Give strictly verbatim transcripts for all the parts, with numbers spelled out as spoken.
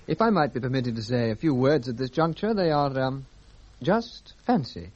If I might be permitted to say a few words at this juncture, they are, um, just fancy.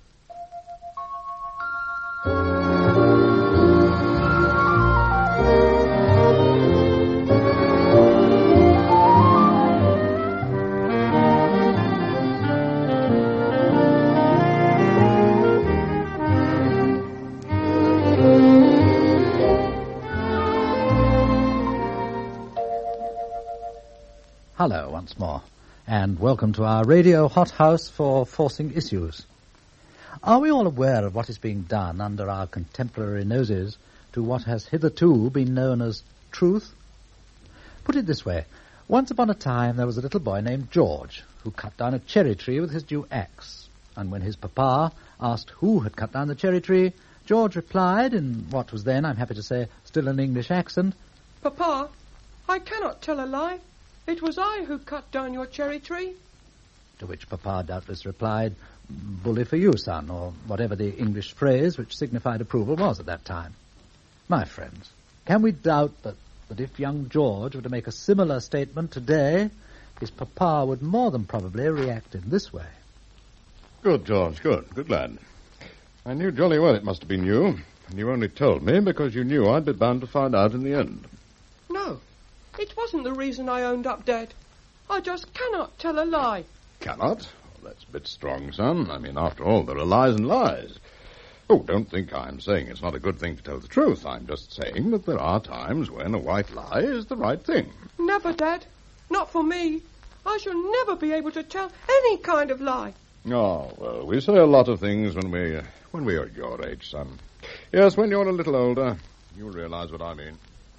Hello once more, and welcome to our radio hothouse for forcing issues. Are we all aware of what is being done under our contemporary noses to what has hitherto been known as truth? Put it this way. Once upon a time there was a little boy named George who cut down a cherry tree with his new axe. And when his papa asked who had cut down the cherry tree, George replied, in what was then, I'm happy to say, still an English accent, "Papa, I cannot tell a lie. It was I who cut down your cherry tree." To which Papa doubtless replied, "Bully for you, son," or whatever the English phrase which signified approval was at that time. My friends, can we doubt that, that if young George were to make a similar statement today, his Papa would more than probably react in this way? Good, George, good. Good lad. I knew jolly well it must have been you, and you only told me because you knew I'd be bound to find out in the end. No. It wasn't the reason I owned up, Dad. I just cannot tell a lie. Cannot? Well, that's a bit strong, son. I mean, after all, there are lies and lies. Oh, don't think I'm saying it's not a good thing to tell the truth. I'm just saying that there are times when a white lie is the right thing. Never, Dad. Not for me. I shall never be able to tell any kind of lie. Oh, well, we say a lot of things when we, uh, when we are your age, son. Yes, when you're a little older, you'll realize what I mean.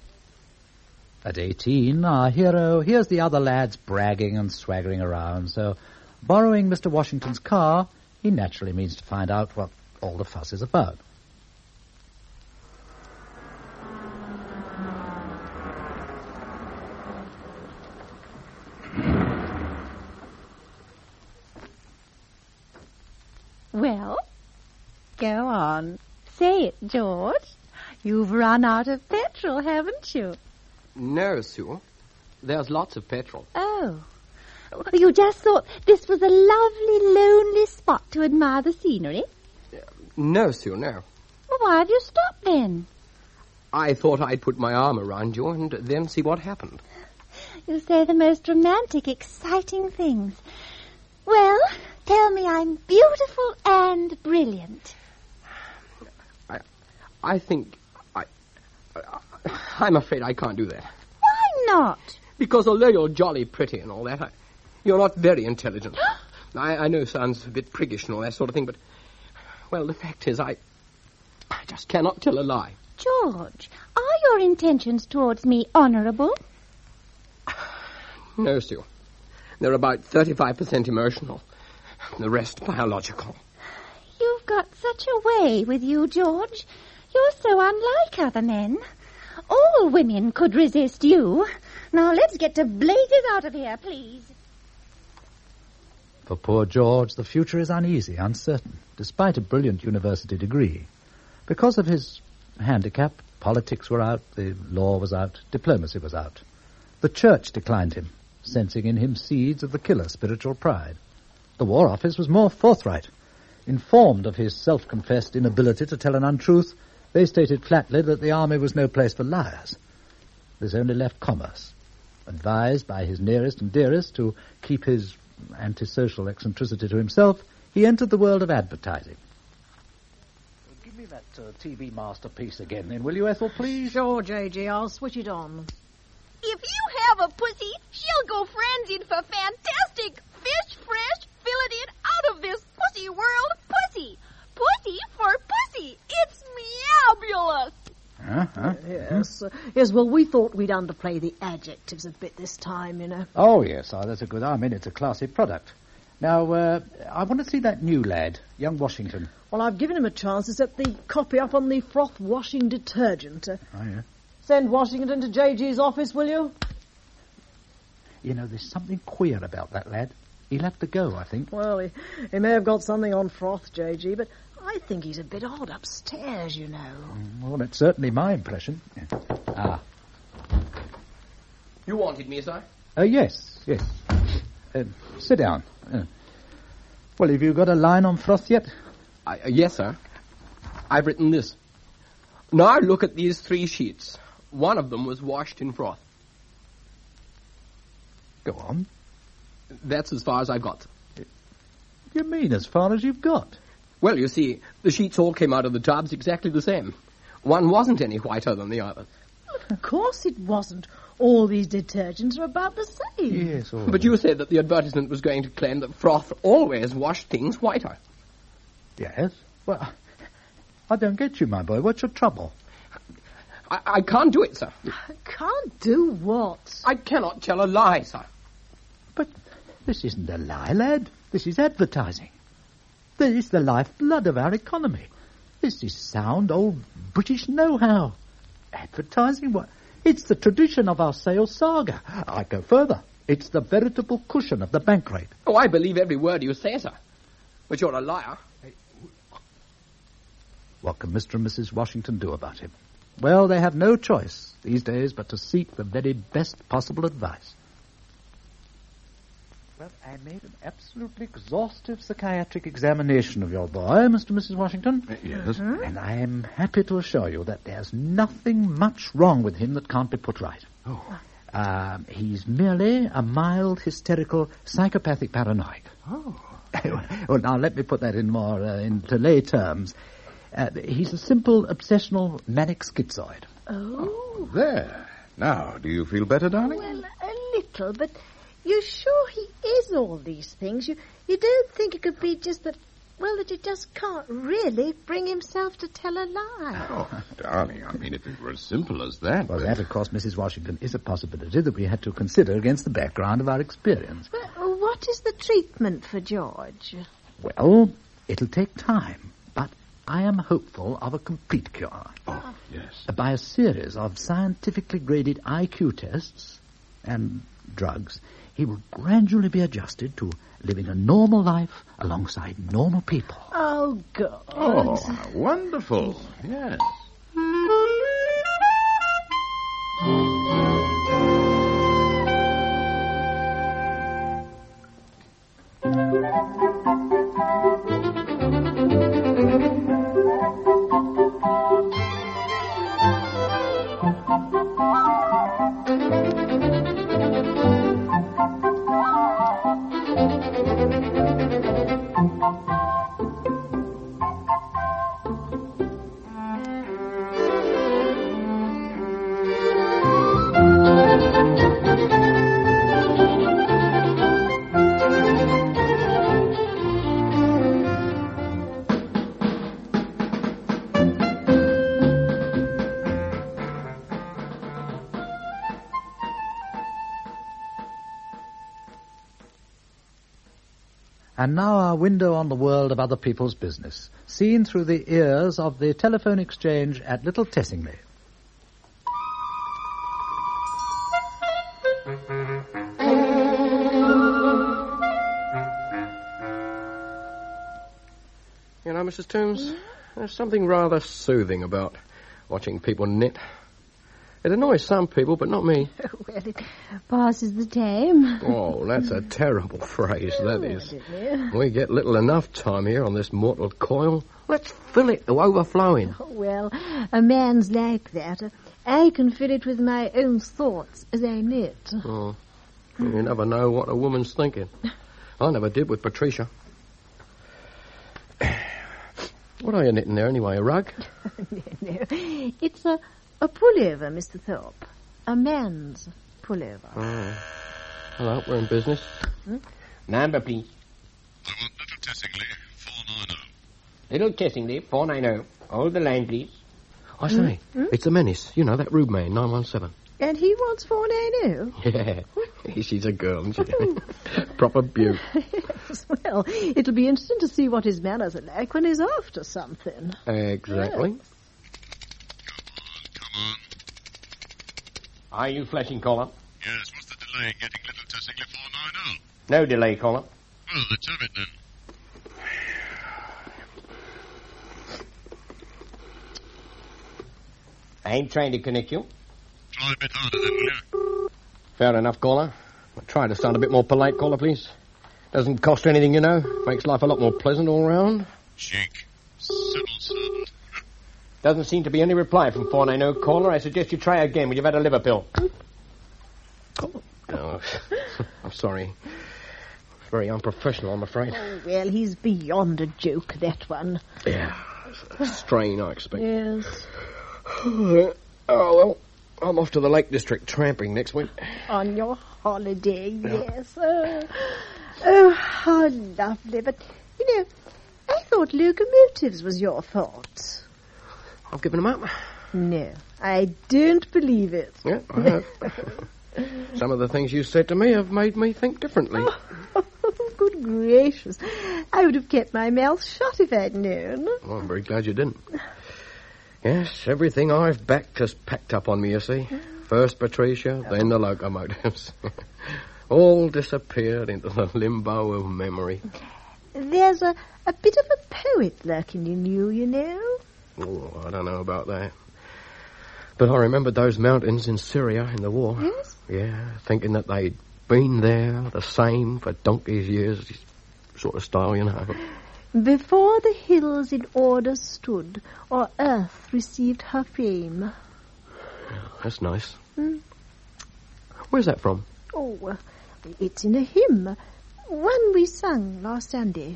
At eighteen, our hero hears the other lads bragging and swaggering around, so, borrowing Mister Washington's car, he naturally means to find out what all the fuss is about. Well, go on. Say it, George. You've run out of petrol, haven't you? No, Sue. There's lots of petrol. Oh. You just thought this was a lovely, lonely spot to admire the scenery? No, Sue, no. Well, why have you stopped then? I thought I'd put my arm around you and then see what happened. You say the most romantic, exciting things. Well, tell me I'm beautiful and brilliant. I, I think... I, I, I'm afraid I can't do that. Why not? Because although you're jolly pretty and all that, I, you're not very intelligent. I, I know it sounds a bit priggish and all that sort of thing, but... Well, the fact is, I... I just cannot tell a lie. George, are your intentions towards me honorable? No, Sue. They're about thirty-five percent emotional. The rest biological. You've got such a way with you, George. You're so unlike other men. All women could resist you. Now, let's get to blazes out of here, please. For poor George, the future is uneasy, uncertain, despite a brilliant university degree. Because of his handicap, politics were out, the law was out, diplomacy was out. The church declined him, sensing in him seeds of the killer spiritual pride. The War Office was more forthright. Informed of his self-confessed inability to tell an untruth, they stated flatly that the army was no place for liars. This only left commerce. Advised by his nearest and dearest to keep his antisocial eccentricity to himself, he entered the world of advertising. Give me that uh, T V masterpiece again, then, will you, Ethel, please? Sure, J J, I'll switch it on. If you have a pussy, she'll go frenzied for fantastic fish fresh filleted out of this pussy world pussy. Pussy for pussy. It's meowbulous. Uh-huh. Yes. Uh, yes, well, we thought we'd underplay the adjectives a bit this time, you know. Oh, yes, oh, that's a good... I mean, it's a classy product. Now, uh, I want to see that new lad, young Washington. Well, I've given him a chance to set the copy up on the froth-washing detergent. Uh, oh, yeah. Send Washington to J G's office, will you? You know, there's something queer about that lad. He'll have to go, I think. Well, he, he may have got something on froth, J G, but I think he's a bit odd upstairs, you know. Mm, well, that's certainly my impression. Yeah. Ah. You wanted me, sir? Uh, yes, yes. Uh, sit down. Uh, well, have you got a line on froth yet? I, uh, yes, sir. I've written this. Now look at these three sheets. One of them was washed in froth. Go on. That's as far as I got. You mean as far as you've got? Well, you see, the sheets all came out of the tubs exactly the same. One wasn't any whiter than the other. Of course it wasn't. All these detergents are about the same. Yes, all But you said that the advertisement was going to claim that froth always washed things whiter. Yes? Well, I don't get you, my boy. What's your trouble? I, I can't do it, sir. Can't do what? I cannot tell a lie, sir. But this isn't a lie, lad. This is advertising. This is the lifeblood of our economy. This is sound old British know-how. Advertising? What? It's the tradition of our sales saga. I go further. It's the veritable cushion of the bank rate. Oh, I believe every word you say, sir. But you're a liar. What can Mister and Missus Washington do about him? Well, they have no choice these days but to seek the very best possible advice. Well, I made an absolutely exhaustive psychiatric examination of your boy, Mister and Missus Washington. Uh, yes? And I am happy to assure you that there's nothing much wrong with him that can't be put right. Oh. Um, he's merely a mild, hysterical, psychopathic paranoid. Oh. Well, now, let me put that in more, uh, into lay terms. Uh, he's a simple, obsessional, manic schizoid. Oh. There. Now, do you feel better, darling? Well, a little, but you're sure he is all these things? You you don't think it could be just that, well, that he just can't really bring himself to tell a lie? Oh, darling, I mean, if it were as simple as that... Well, then- that, of course, Missus Washington, is a possibility that we had to consider against the background of our experience. Well, what is the treatment for George? Well, it'll take time, but I am hopeful of a complete cure. Oh, yes. By a series of scientifically graded I Q tests and drugs, he will gradually be adjusted to living a normal life alongside normal people. Oh, God. Oh, how wonderful. Yes. And now our window on the world of other people's business, seen through the ears of the telephone exchange at Little Tessingley. You know, Missus Toombs, there's something rather soothing about watching people knit. It annoys some people, but not me. Well, it passes the time. Oh, that's a terrible phrase, that is. Dear. We get little enough time here on this mortal coil. Let's fill it to overflowing. Oh, well, a man's like that. I can fill it with my own thoughts as I knit. Oh, you never know what a woman's thinking. I never did with Patricia. What are you knitting there anyway, a rug? no, no. It's a, a pullover, Mister Thorpe. A man's pullover. Oh. Hello, we're in business. Hmm? Number, please. I want Little Tessingley, four ninety. Little Tessingley, four ninety. Hold the line, please. I say, Hmm? it's a menace. You know, that Rube man, nine one seven. And he wants four ninety. Yeah. She's a girl, isn't she? Proper beaut. Yes, well, it'll be interesting to see what his manners are like when he's after something. Exactly. Come on. Are you flashing collar? Yes, what's the delay in getting Little Tessingley four ninety? No delay, collar. Well, let's have it then. I ain't trying to connect you. Try a bit harder then, will you? Fair enough, caller. Try to sound a bit more polite, caller, please. Doesn't cost anything, you know. Makes life a lot more pleasant all round. Jake, civil servant. Doesn't seem to be any reply from four nine zero, caller. I suggest you try again when you've had a liver pill. Oh, no. I'm sorry. Very unprofessional, I'm afraid. Oh, well, he's beyond a joke, that one. Yeah. A strain, I expect. Yes. Oh, well, I'm off to the Lake District tramping next week. On your holiday, yes. Oh, oh, how lovely. But, you know, I thought locomotives was your fault. I've given them up. No, I don't believe it. Yeah, I have. Some of the things you said to me have made me think differently. Oh, good gracious. I would have kept my mouth shut if I'd known. Well, I'm very glad you didn't. Yes, everything I've backed has packed up on me, you see. First Patricia, then the locomotives. All disappeared into the limbo of memory. There's a, a bit of a poet lurking in you, you know. Oh, I don't know about that. But I remembered those mountains in Syria in the war. Yes? Yeah, thinking that they'd been there the same for donkey's years, sort of style, you know. Before the hills in order stood, or earth received her fame. That's nice. Hmm? Where's that from? Oh, uh, it's in a hymn. One we sung last Sunday.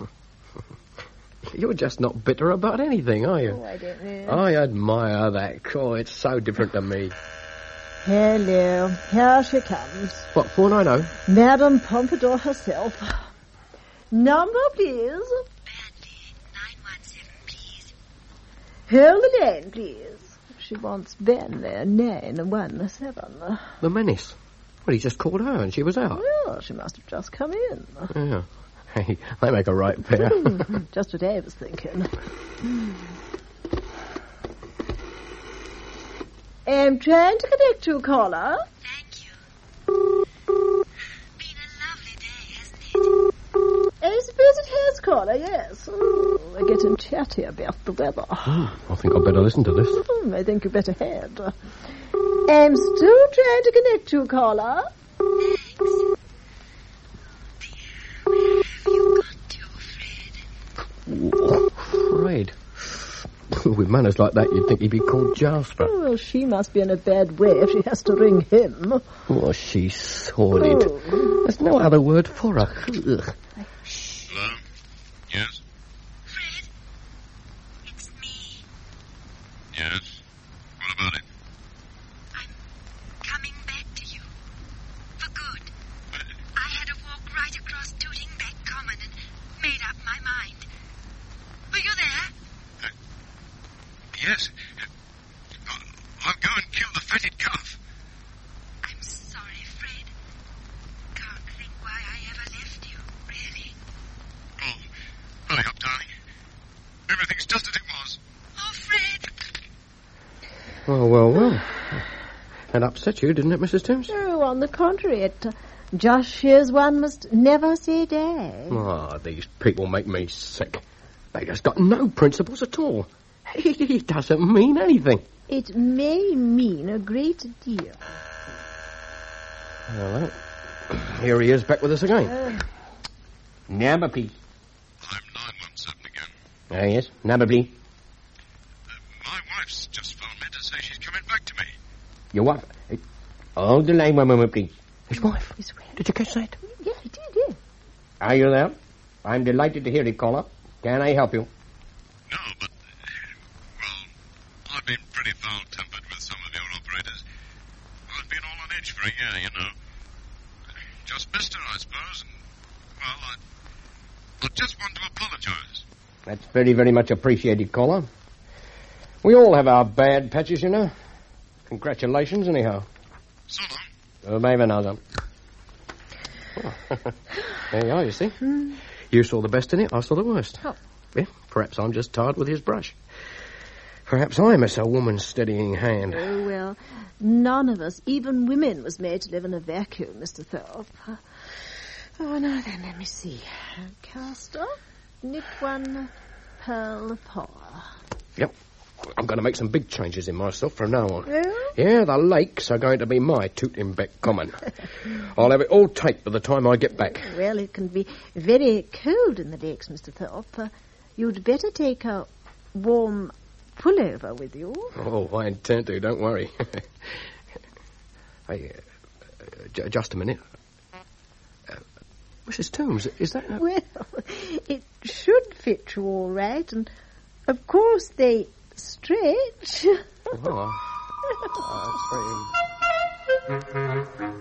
You're just not bitter about anything, are you? Oh, I don't know. I admire that. Oh, it's so different to me. Hello, here she comes. What, four nine zero? Madame Pompadour herself. Number, please. Badly, nine one seven, please. Hold the line, please. She wants Bentley, nine one seven. The Menace. Well, he just called her and she was out. Well, she must have just come in. Yeah. Hey, they make a right pair. Just what I was thinking. I'm trying to connect you, caller. Thank you. Been a lovely day, hasn't it? I suppose it has, caller, yes. Oh, we're getting chatty about the weather. Oh, I think I'd better listen to this. Hmm, I think you better head. I'm still trying to connect you, caller. Thanks. Where have you gone to, Fred? Oh, Fred. With manners like that, you'd think he'd be called Jasper. Oh, well, she must be in a bad way if she has to ring him. Oh, she's sordid. Oh. There's no other word for her. Ugh. Hello? Yes? Fred, it's me. Yes? What about it? I'm coming back to you. For good. I had a walk right across Tootingbeck Common and made up my mind. Were you there? Uh, yes. Uh, I'll go and kill the fatted calf. I'm sorry, Fred. Can't think why I ever left you, really. Oh, hurry up, darling. Everything's just as it was. Oh, Fred. Oh, well, well. That upset you, didn't it, Missus Timms? Oh, on the contrary, it uh, just shows one must never say die. Ah, these people make me sick. They just got no principles at all. It doesn't mean anything. It may mean a great deal. Well, here he is back with us again. Uh, Number, please. I'm nine one seven again. Ah, yes. Number, please. Uh, my wife's just phoned me to say she's coming back to me. Your wife. eh, Hold the line one moment, please. His wife. his wife. Did you catch that? Yeah, I did, yeah. Are you there? I'm delighted to hear it, caller. Can I help you? No, but, uh, well, I've been pretty foul-tempered with some of your operators. I've been all on edge for a year, you know. Just missed her, I suppose, and, well, I, I just want to apologize. That's very, very much appreciated, caller. We all have our bad patches, you know. Congratulations, anyhow. So long. Uh, maybe another. Oh. There you are, you see. Hmm. You saw the best in it, I saw the worst. Oh. Yeah, perhaps I'm just tired with his brush. Perhaps I miss a woman's steadying hand. Oh, well, none of us, even women, was made to live in a vacuum, Mister Thorpe. Oh, now then, let me see. Cast off, knit one, pearl of power. Yep. I'm going to make some big changes in myself from now on. Yeah? Yeah, the lakes are going to be my Tooting-Bec Common. I'll have it all taped by the time I get back. Well, it can be very cold in the lakes, Mister Thorpe. Uh, you'd better take a warm pullover with you. Oh, I intend to, don't worry. Hey, uh, uh, j- just a minute. Uh, Missus Toombs, is that... A... Well, it should fit you all right, and of course they stretch. Oh, uh, that's very...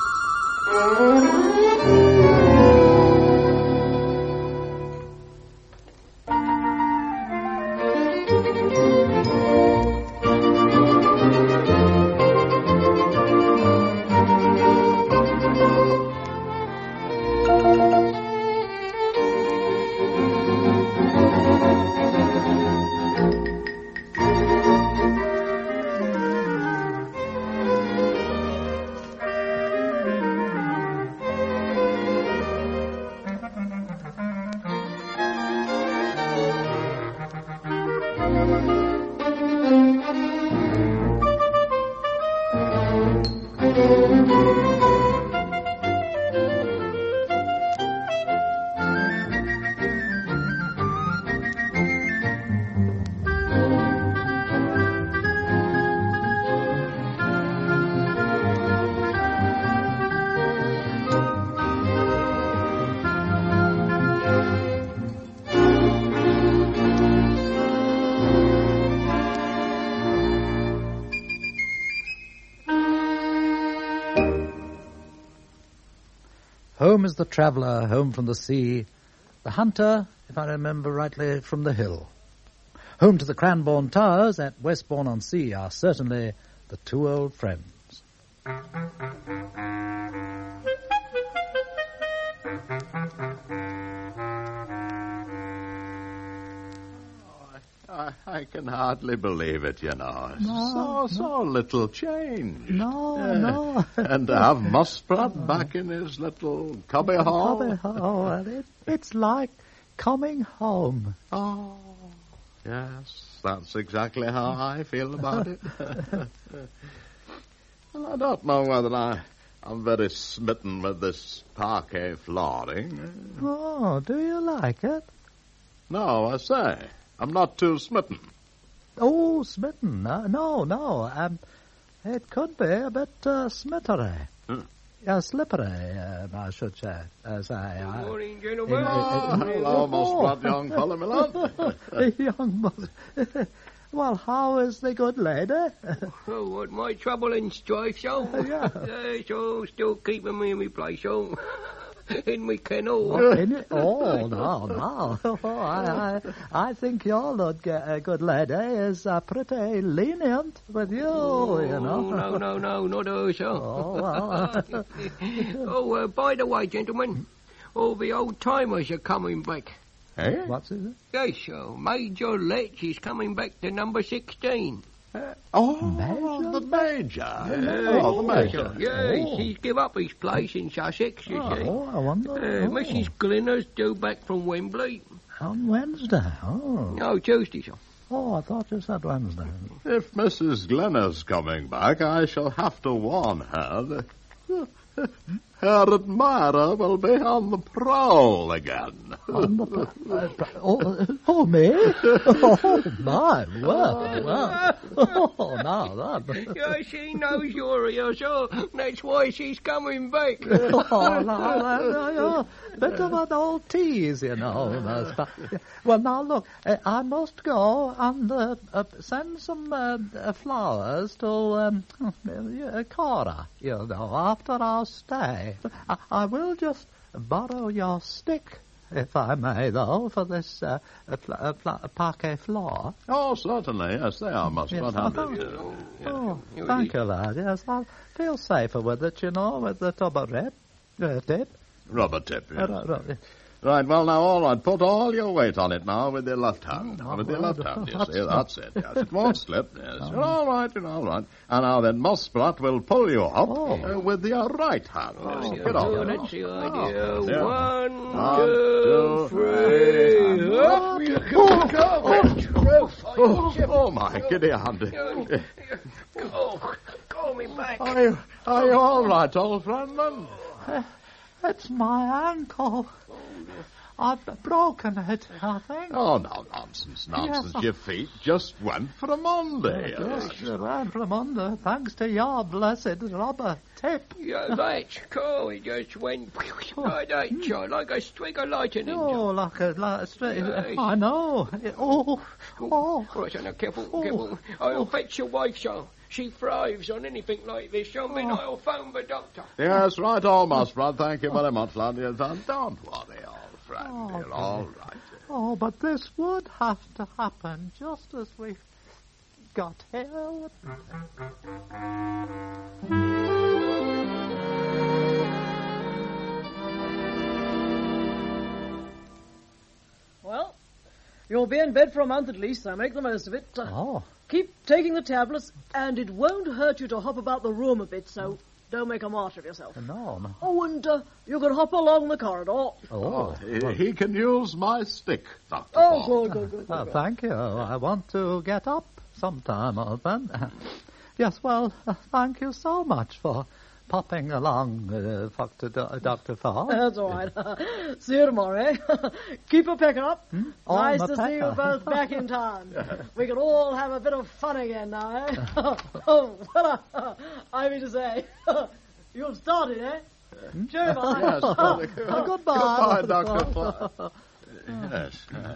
Home is the traveller, home from the sea, the hunter, if I remember rightly, from the hill. Home to the Cranbourne Towers at Westbourne-on-Sea are certainly the two old friends. I, I can hardly believe it, you know. No, so, so little change. No, Yeah. no. And to have Musprat back in his little cubby hole. Cubby hole, and it, it's like coming home. Oh, yes, that's exactly how I feel about it. Well, I don't know whether I, I'm very smitten with this parquet flooring. Oh, do you like it? No, I say, I'm not too smitten. Oh, smitten. Uh, no, no. Um, it could be a bit uh, smittery. Hmm. Uh, slippery, uh, I should say. Uh, say uh, Good morning, gentlemen. Oh, hello, Musprat, young fellow, my love. Young mother. Well, how is the good lady? Oh, what my trouble and strife, so? Yeah. Uh, so, still keeping me in my place, so? In my kennel. Oh, in it? Oh, no, no. Oh, I, I, I think your Lord uh, good lady is uh, pretty lenient with you, Oh, you know. no, no, no, not her, sir. Oh, well. oh, uh, by the way, gentlemen, all the old timers are coming back. Eh? What's it? Yes, sir. Major Letch is coming back to number sixteen. Oh, Major? the Major. Uh, Oh, the Major. Yes, Oh. he's give up his place in Sussex, you see. Oh, I wonder. Uh, oh. Missus Glinner's due back from Wembley. On Wednesday. Oh. No, Tuesday, sir. Oh, I thought you said Wednesday. If Missus Glenner's coming back, I shall have to warn her that her admirer will be on the prowl again. On the, uh, oh, oh, me? Oh, my. Well, well. Oh, now that. Yeah, she knows you're here, sir. That's why she's coming back. Oh, no, no, no, bit of an old tease, you know. Mister Well, now, look, uh, I must go and uh, uh, send some uh, uh, flowers to um, uh, Cora, you know, after our stay. I, I will just borrow your stick, if I may, though, for this uh, uh, fl- uh, fl- parquet floor. Oh, certainly, yes, they are, Musprat. Yes, Hand oh, it, uh, yeah. Oh, thank you, lad. Yes, I'll feel safer with it, you know, with the tubber rip, uh, tip. Rubber tip, yes. Uh, ru- ru- Right, well, now, all right, put all your weight on it now with your left hand. Oh, with your well, left hand, you that's see, not- that's it, yes. It won't slip, yes. You're all right, you're all right. And now then, Musprat will pull you up Oh. uh, with your right hand. Yes, Oh, get on. that's the idea. Oh, yeah. One, One, two, two, three. three. Up you can go. Oh, oh, my, giddy Andy. Oh, call me back. Are you, are you all right, old friend, then? Uh, it's my ankle. I've broken it, I think. Oh, no, nonsense, nonsense. Yes, Your feet just went for a Monday. Yes, it went from under, thanks to your blessed rubber tip. Yeah, that's cool. It just went like that, John, like a streak of lightning. Oh, like a, like a straight... Yes. I know. Oh, oh. Right, now, careful, Oh. careful. I'll fetch your wife, son. She thrives on anything like this, son. Then Oh. I'll phone the doctor. Yes, right on, Muspratt. Thank you very much, lad. Yes, and don't worry, old friend. Oh, You're all right. Oh, but this would have to happen just as we got here. Well, you'll be in bed for a month at least, so make the most of it. Uh, Oh, Keep taking the tablets, and it won't hurt you to hop about the room a bit, so don't make a martyr of yourself. no, no. Oh, and uh, you can hop along the corridor. Oh, He, he can use my stick, Doctor Oh, Paul. good, good, good. uh, good. thank you. I want to get up sometime, old friend. Yes, well, uh, thank you so much for popping along, uh, Doctor Do- Doctor Fall. That's all right. See you tomorrow, eh? Keep a pick up. Oh, nice my to see you pecker. both back in time. We can all have a bit of fun again now, eh? Oh, well, uh, I mean to say, you've started, eh? Sure, bye. Yes, Oh, goodbye. goodbye. Goodbye, Doctor Paul. Yes. uh,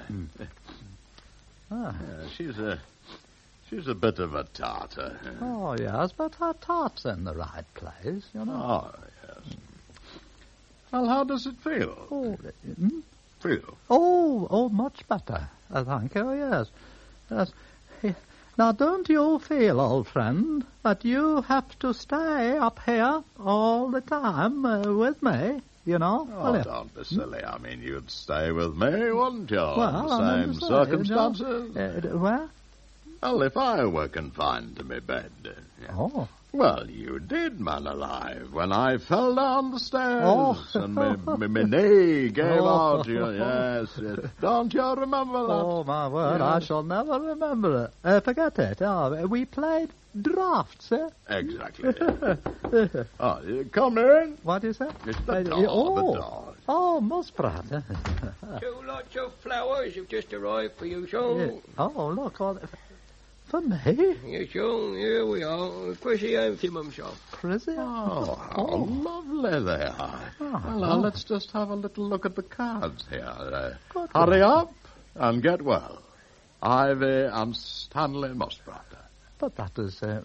Ah. yeah, she's a... She's a bit of a tartar. Oh, yes, but her tart's in the right place, you know. Oh, yes. Well, how does it feel? Oh, hmm? Feel? oh, oh, much better. Uh, thank you, yes. Yes. Eh, Now, don't you feel, old friend, that you have to stay up here all the time uh, with me, you know? Oh, Well, yeah. don't be silly. I mean, you'd stay with me, wouldn't you? Well, in I the mean same to say, you know, circumstances. uh, d- where? Well, if I were confined to my bed. uh, yeah. Oh. Well, you did, man alive, when I fell down the stairs Oh. and my, my, my knee gave Oh. out. You know, yes, yes. Don't you remember that? Oh, my word, I shall never remember it. Uh, forget it. Oh, we played drafts, eh? Exactly. Oh, you come in. What is that? It's the Uh, dog, oh. the dog. Oh, Musprat. Two lots of flowers have just arrived for you, son. Yeah. Oh, look. All, for me? Yes, son, here we are. Chrissy Anthem, son. Chrissy? Oh, how lovely they are. Oh. Well, now, let's just have a little look at the cards here. Uh, Good. hurry up and get well. Ivy and Stanley Musprat. But that is... Uh,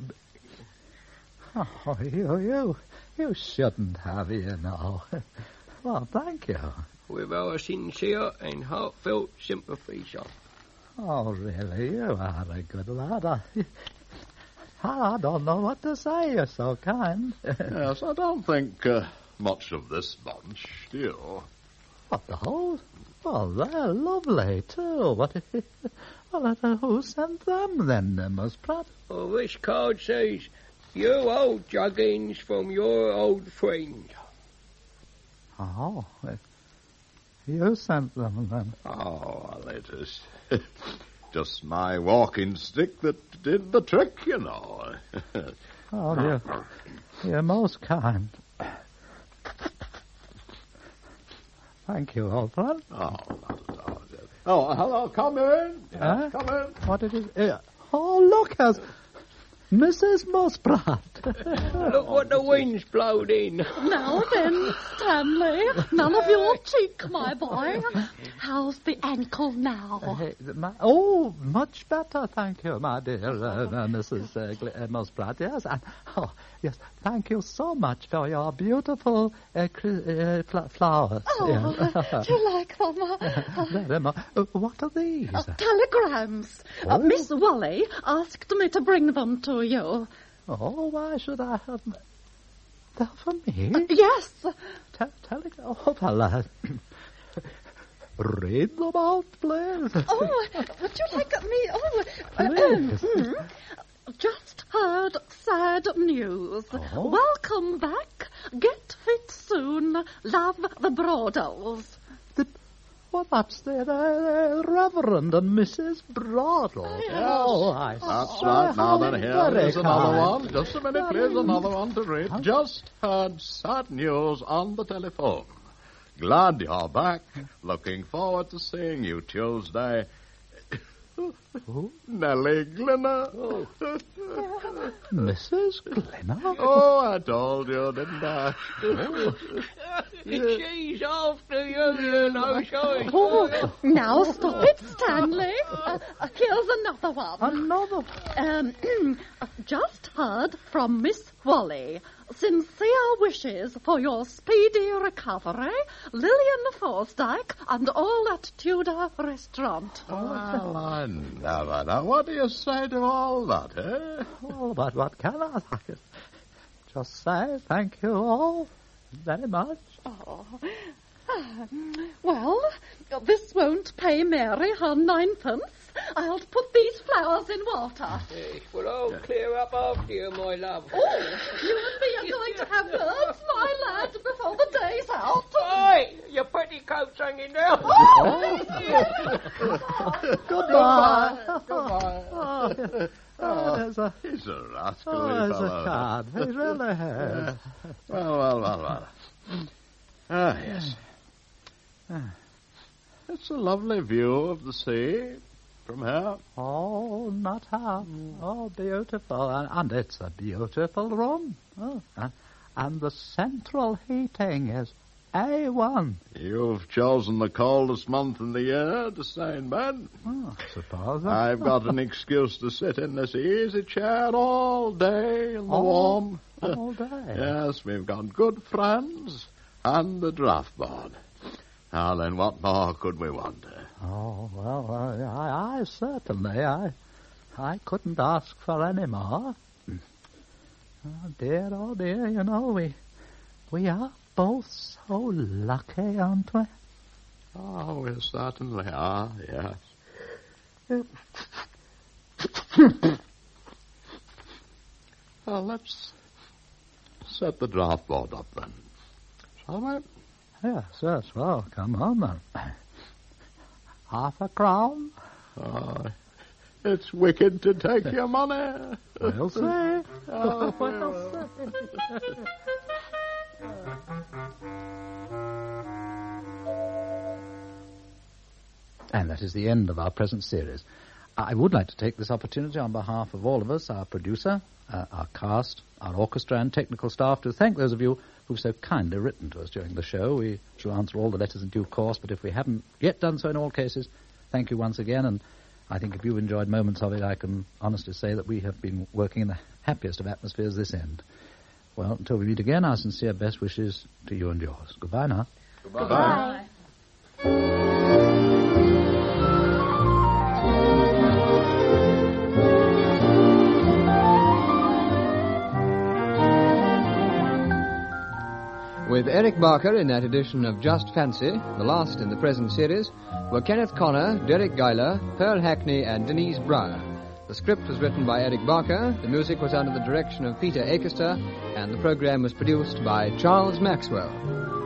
oh, you, you, you shouldn't have, you know. Well, thank you. With our sincere and heartfelt sympathy, son. Oh, really, you are a good lad. I, I don't know what to say. You're so kind. Yes, I don't think uh, much of this bunch, do you? What the whole? Well, they're lovely, too. What? Well, uh, who sent them, then, uh, Musprat? Oh, this card says, you old juggins from your old friend. Oh, uh, you sent them, then. Oh, well, it is just my walking stick that did the trick, you know. Oh, you're, you're most kind. Thank you, old friend. Oh, not at all. Oh, hello, come in. Yes, Huh? come in. What it is? Uh, oh, look, as Missus Musprat. Look what the wind's blowed in. Now then, Stanley, none of your cheek, my boy. How's the ankle now? Uh, my, oh, much better, thank you, my dear uh, uh, Missus Uh, Gl- uh, Musprat. Yes, and oh, yes, thank you so much for your beautiful uh, cri- uh, fl- flowers. Oh, Yes. do you like them? Uh, Very much. Uh, what are these? uh, telegrams. Uh, Oh. Miss Wally asked me to bring them to you. Oh, why should I have? them? They're for me. Uh, yes. Te- telegram. Oh, well, uh, read them out, please. Oh, would you like me? Oh, uh, Please. mm, just heard sad news. Oh. Welcome back. Get fit soon. Love the Broadles. Well, that's the, the Reverend and Missus Broadle. Yes, Oh, I that's say, right. Now how then, here very is another kind. one. Just a minute, please. Another one to read. Just heard sad news on the telephone. Glad you're back. Looking forward to seeing you Tuesday. Nellie Glinner. Oh. Missus Glinner? Oh, I told you, didn't I? She's after you, you know, so Oh, now stop it, Stanley. Uh, uh, here's another one. Another one? Um, just heard from Miss Wally. Sincere wishes for your speedy recovery. Lillian Forsdyke and all at Tudor Restaurant. Well, I never know. What do you say to all that, eh? Oh, but what can I say? Just say thank you all very much. Oh. Ah, well, this won't pay Mary her ninepence. I'll put these flowers in water. Yes, well, I'll clear up after you, my love. Oh, you and me are going to have birds, my lad, before the day's out. Oi, your petticoat's hanging down. Goodbye. Goodbye. Oh, oh, there's a, He's a rascally oh, there's a fellow. card. He really has. Well, well, well, well. Ah, yes. It's a lovely view of the sea from here. Oh, not half. Oh, beautiful. And, and it's a beautiful room. Oh, and, and the central heating is A one. You've chosen the coldest month in the year to stay in bed. Oh, I suppose. I've got an excuse to sit in this easy chair all day in the All- warm. all day? Yes, we've got good friends and the draft board. Now then, what more could we want? eh? Oh, well, I, I, I certainly, I, I couldn't ask for any more. Oh, dear, oh, dear, you know, we, we are both so lucky, aren't we? Oh, we certainly are, yes. Well, let's set the draft board up then. Shall we? Yes, yes, well, come on then. Half a crown? Oh, it's wicked to take your money. We'll see. Oh, We'll see. And that is the end of our present series. I would like to take this opportunity on behalf of all of us, our producer, uh, our cast, our orchestra and technical staff, to thank those of you who've so kindly written to us during the show. We shall answer all the letters in due course, but if we haven't yet done so in all cases, thank you once again. And I think if you've enjoyed moments of it, I can honestly say that we have been working in the happiest of atmospheres this end. Well, until we meet again, our sincere best wishes to you and yours. Goodbye now. Bye. With Eric Barker in that edition of Just Fancy, the last in the present series, were Kenneth Connor, Derek Geiler, Pearl Hackney and Denise Breyer. The script was written by Eric Barker, the music was under the direction of Peter Akerster, and the program was produced by Charles Maxwell.